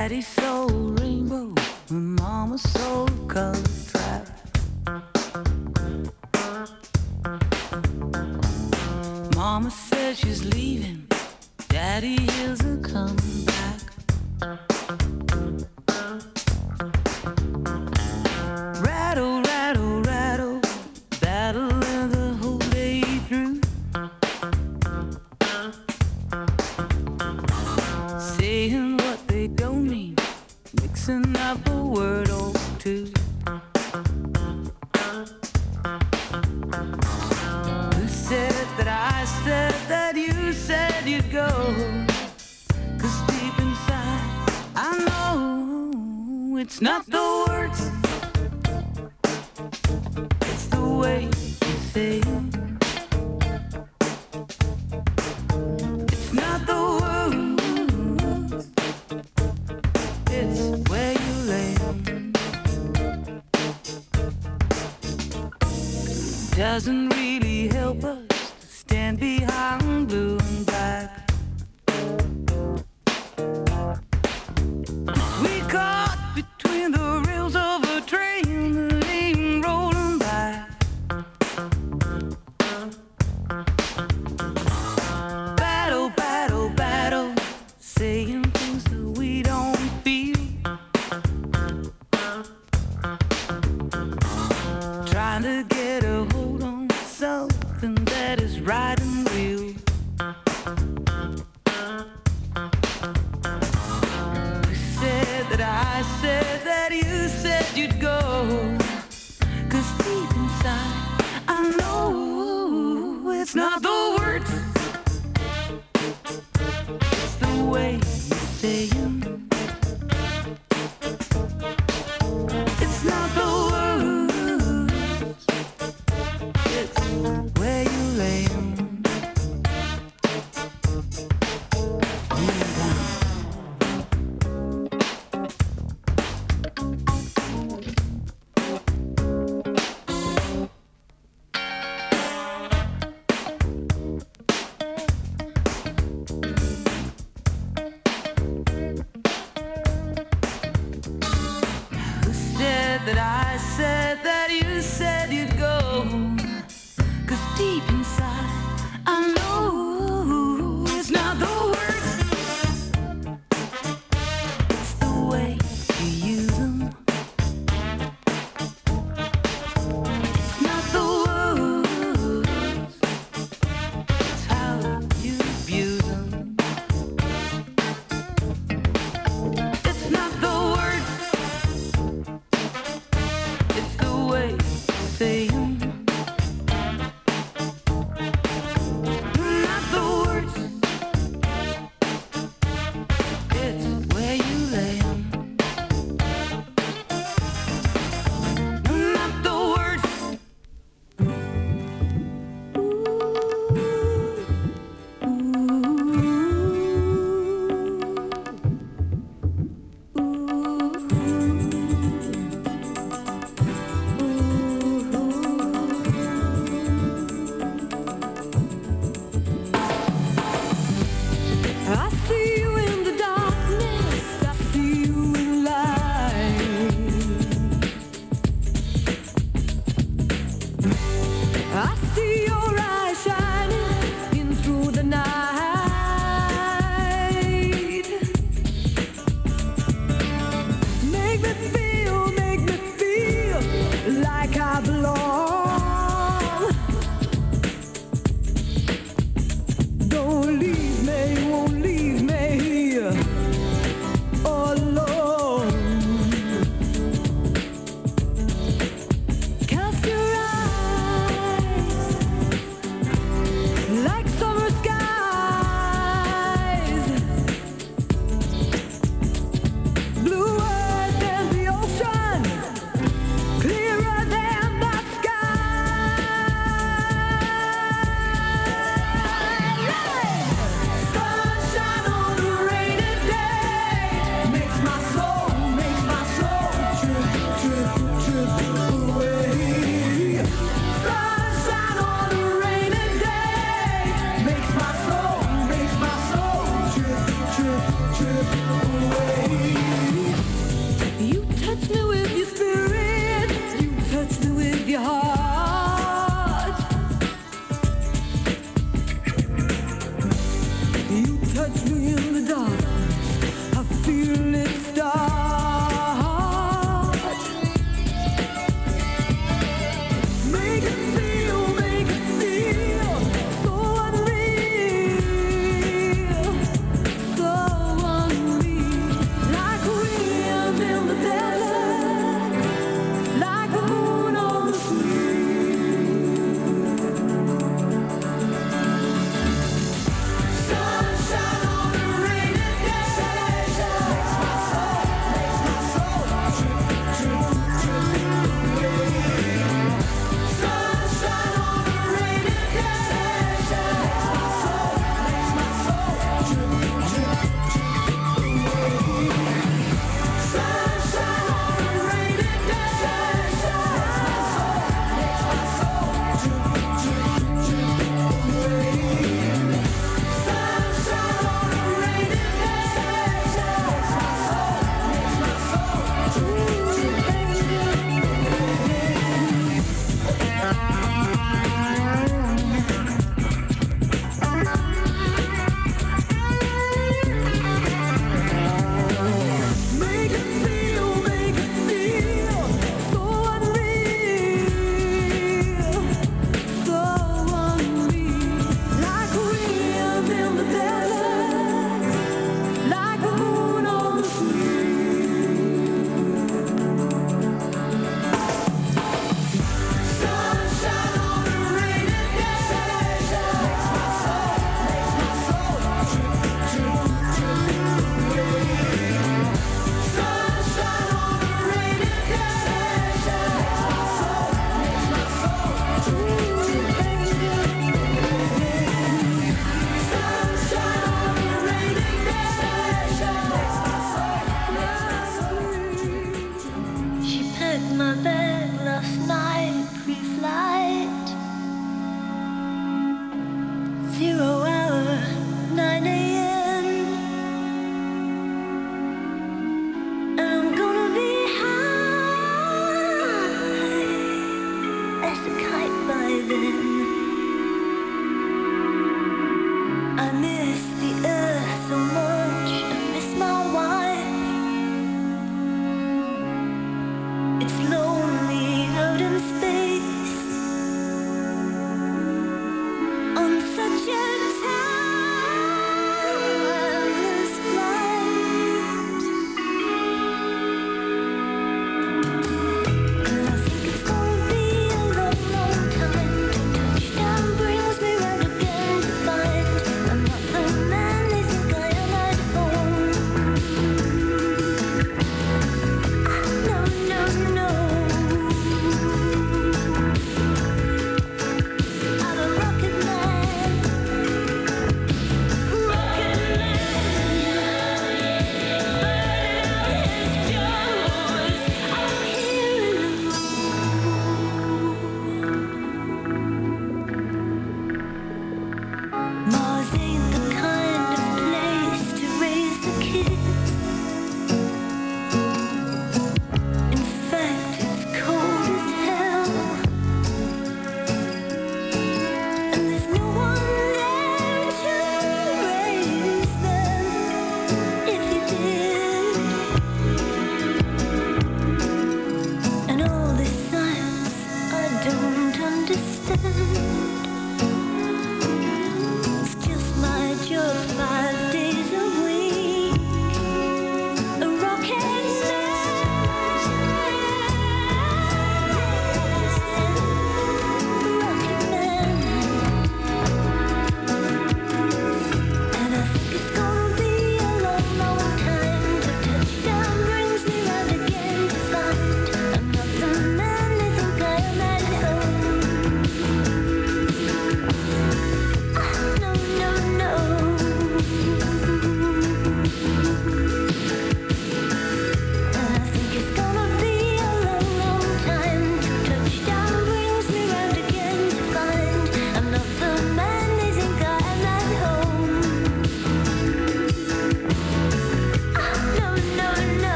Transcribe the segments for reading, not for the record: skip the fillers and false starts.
Daddy sold rainbow and Mama sold color track. Mama says she's leaving, Daddy hears her coming back. Rattle, rattle, rattle, battling the whole day through. Saying what they don't mean, mixing up a word or two. Who said that I said that you said you'd go? 'Cause deep inside I know it's not the words, it's the way you say it. It's not the words, it's where you lay 'em. Doesn't really help us to stand behind blue and black. We caught between the rails of a train that ain't rolling by. Battle, battle, battle, saying things that we don't feel. Trying to get a hold on something that is right and real. You said that I said that you said you'd go. 'Cause deep inside I know it's not the words, it's the way you say 'em. It's not the words, it's where you lay 'em. Who said that I said that you said you'd go? 'Cause deep inside I know it's not the words, it's the way you use 'em. It's not the words, it's how you abuse 'em. It's not the words, it's the way you say 'em. Not the words, it's where you lay 'em. Not the words. I see you in the darkness, I see you in light. I see your eyes shining in through the night. Make me feel like I belong. Don't leave me, you won't leave You touch me in the dark, I feel it start. Make it feel so unreal, so unreal. Like wind in the desert, like the moon on the sunshine on a rainy day makes my soul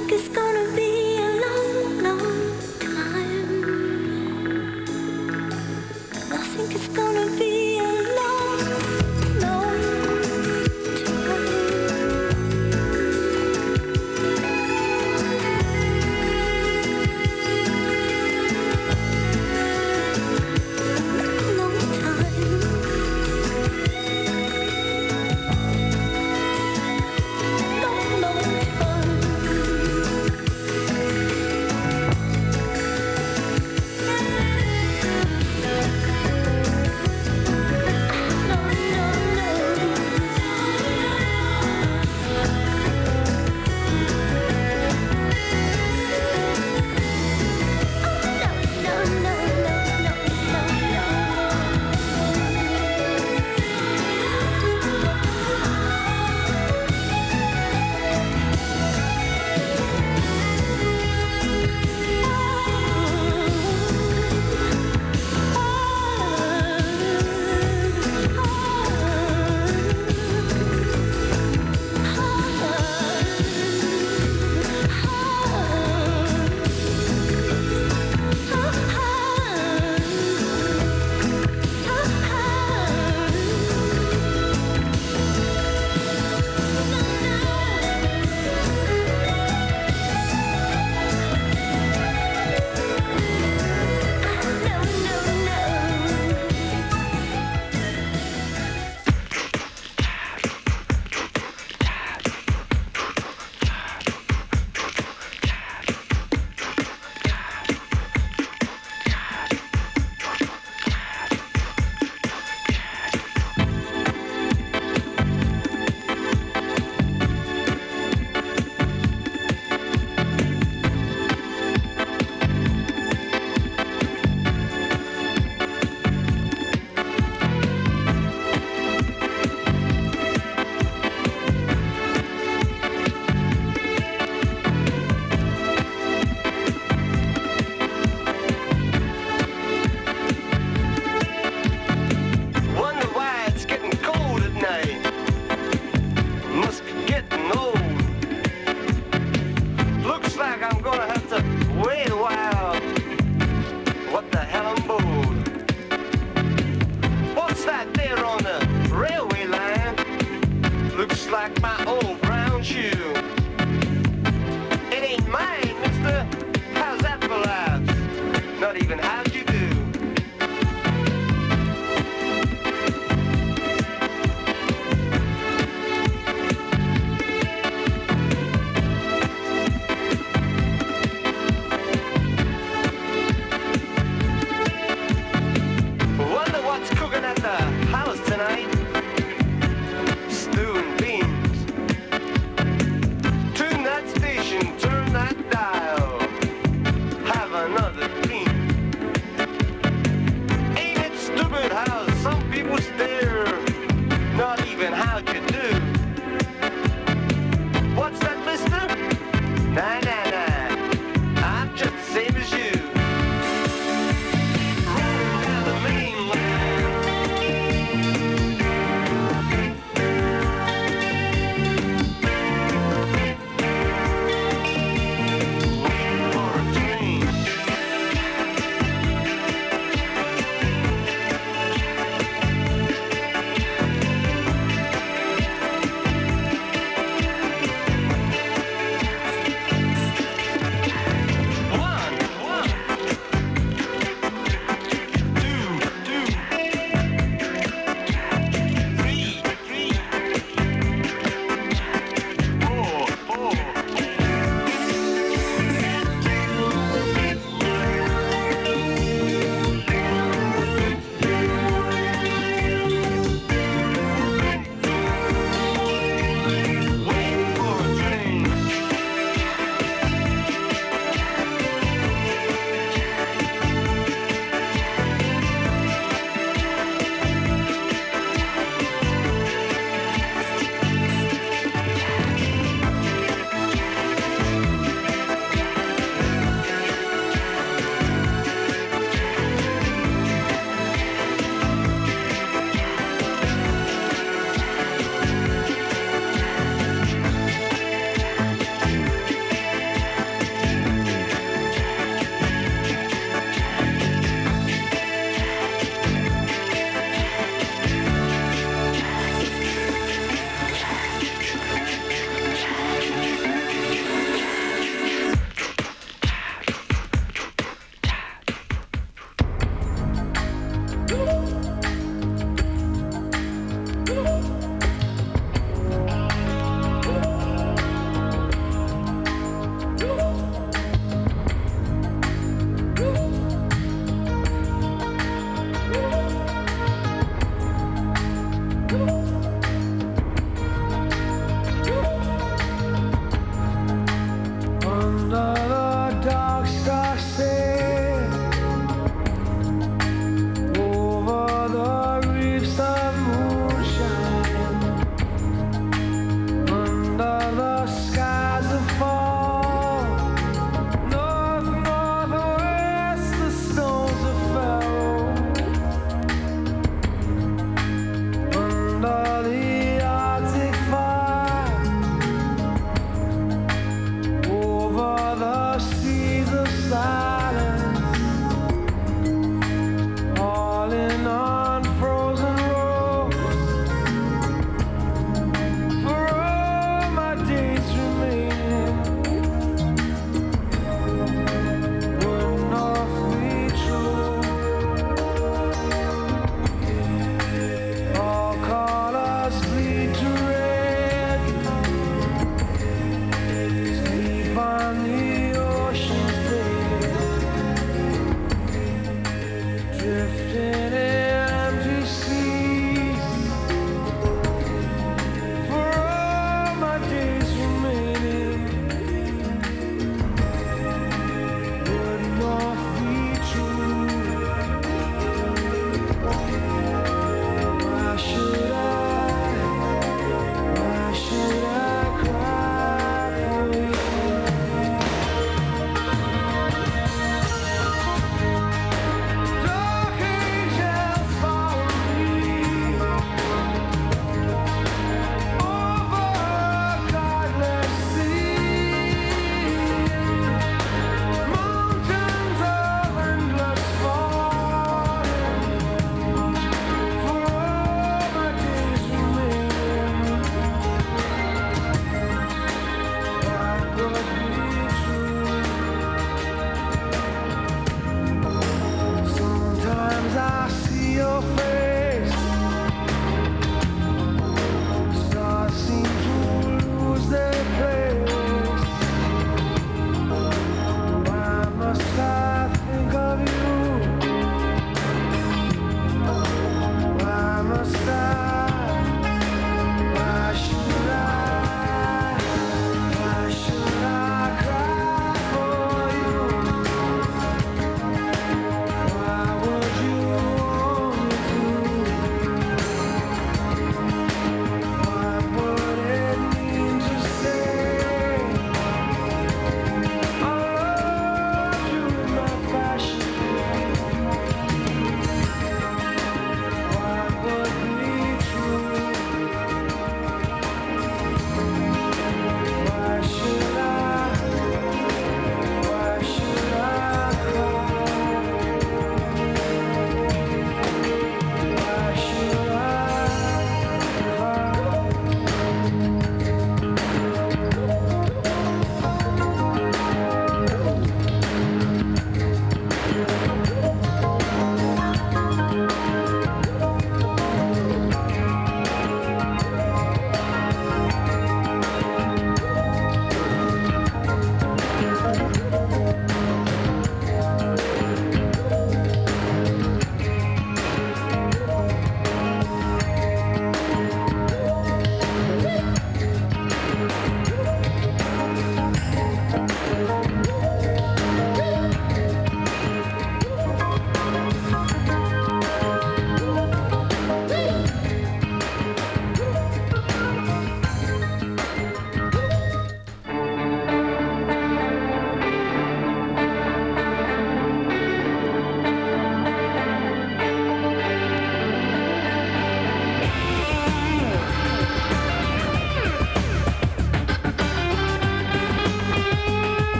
think it's gonna be a long, long time. I think it's gonna be a long, long time. Long time. Long, long time.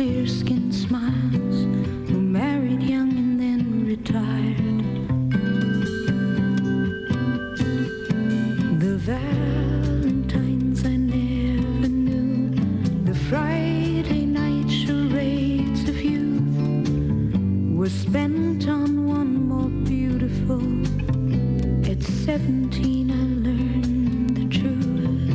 clear-skinned smiles, who married young and then retired. The Valentines I never knew, the Friday night charades of youth were spent on one more beautiful. At 17 I learned the truth.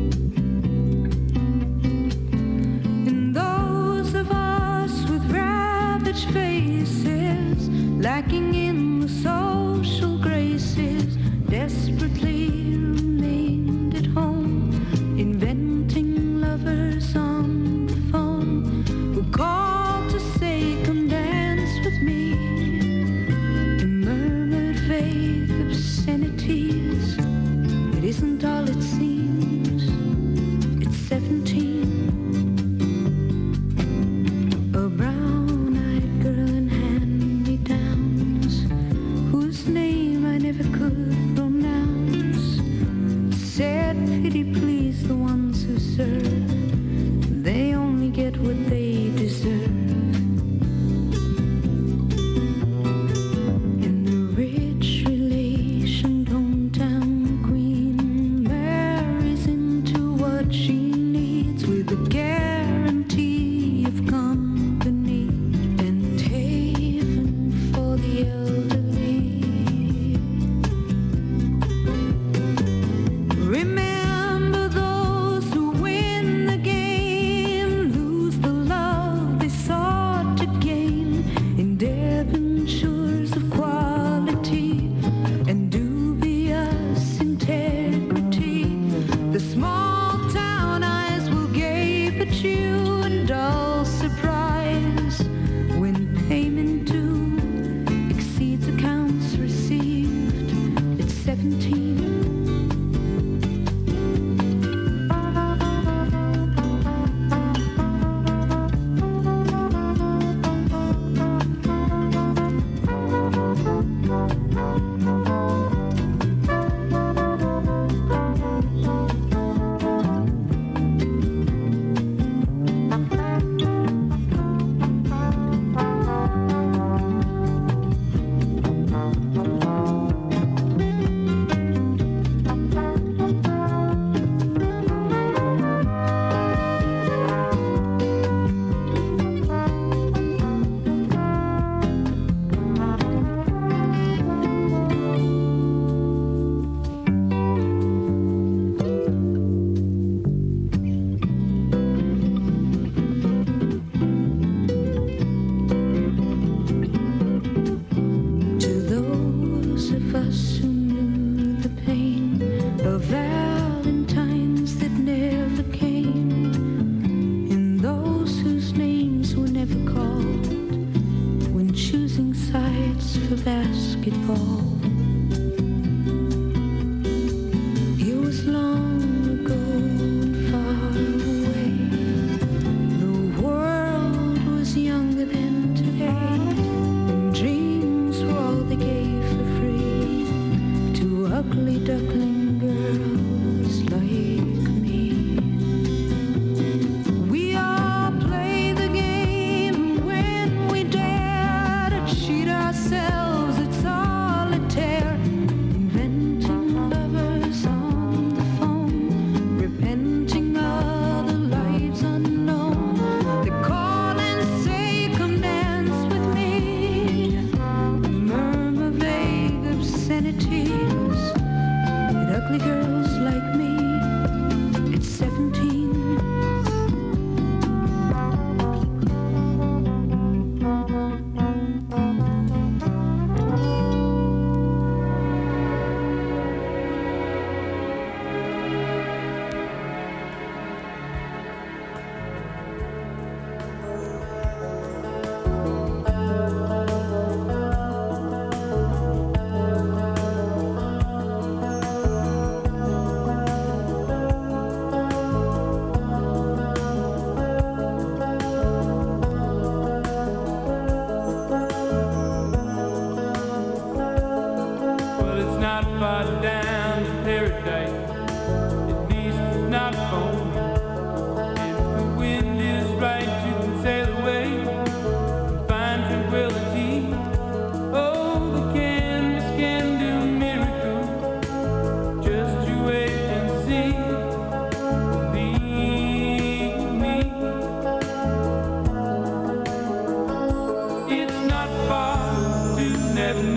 And those of us with ravaged faces, lacking in the social graces, desperately remained at home, inventing lovers on the phone who called to say, come dance with me, and murmured vague obscenities. It isn't all it seems. It's 17. A brown-eyed girl in hand-me-downs, whose name I never could pronounce, said, pity please the ones who serve, they only get what they deserve. And the rich relationed hometown queen marries into what she needs, with a guarantee of company and haven for the elderly. Remember those who win the game, lose the love they sought to gain, in debentures of quality and dubious integrity. The small town eyes will gape at you in dull surprise when payment due exceeds accounts received at 17. To those of us who knew the pain of Valentines that never came, and those whose names were never called when choosing sides for basketball. It was long ago and far away. The world was younger than today, and dreams were all they gave for free to ugly duckling girls like me. We all play the game, and when we dare to cheat ourselves, it's all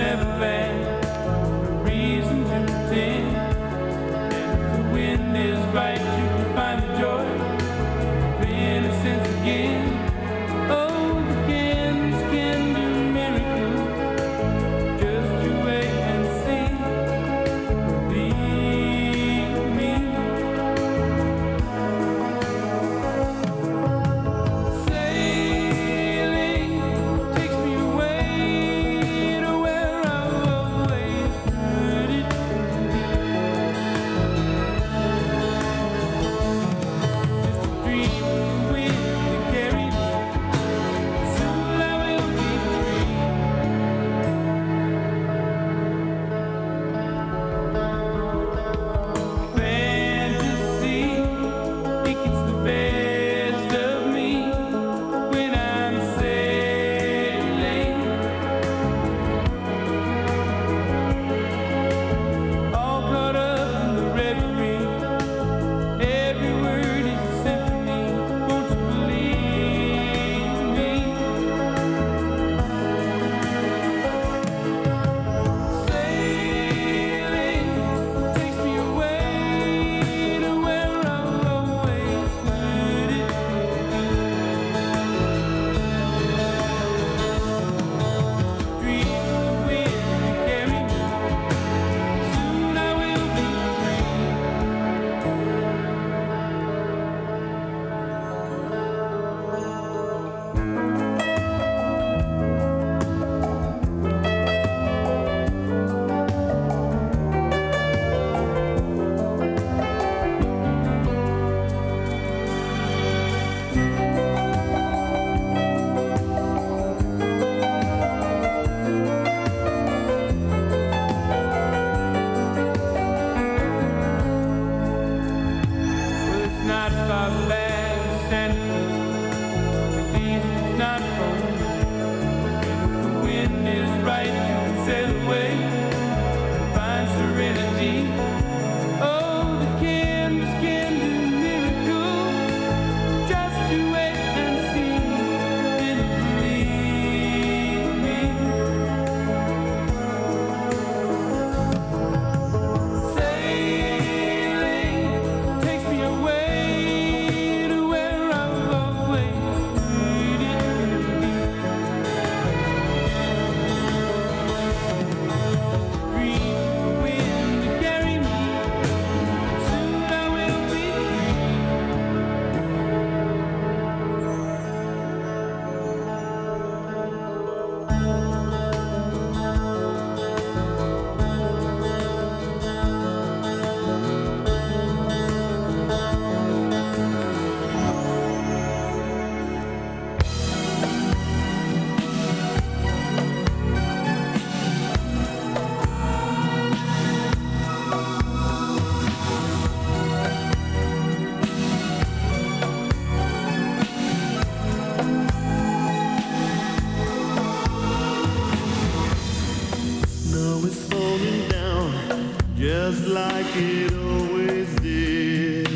just like it always did.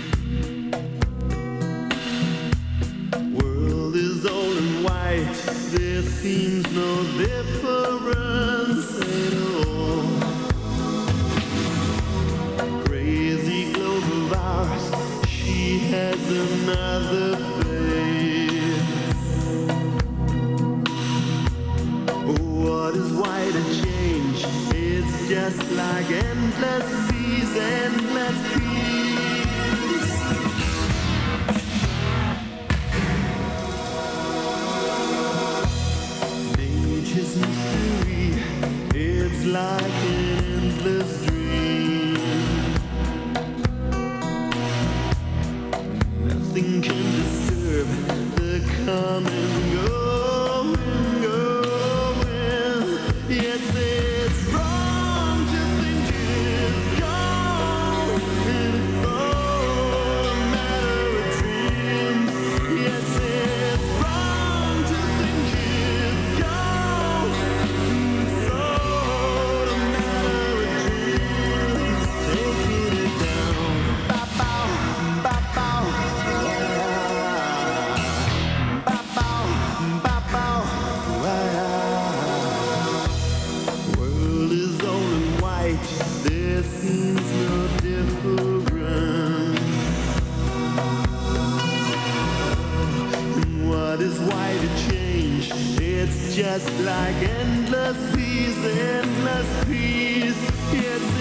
World is all in white, there seems no difference at all. Crazy globe of ours, she has another face. What is white a change? It's just like endless peace, endless peace. Nature's mystery, it's like an endless dream. Nothing can disturb the come and go. Yes, it's wrong to think it's gone, and it's all a matter of dreams. Yes, it's wrong to think it's gone, and it's all a just like endless seas, endless peace. Yes,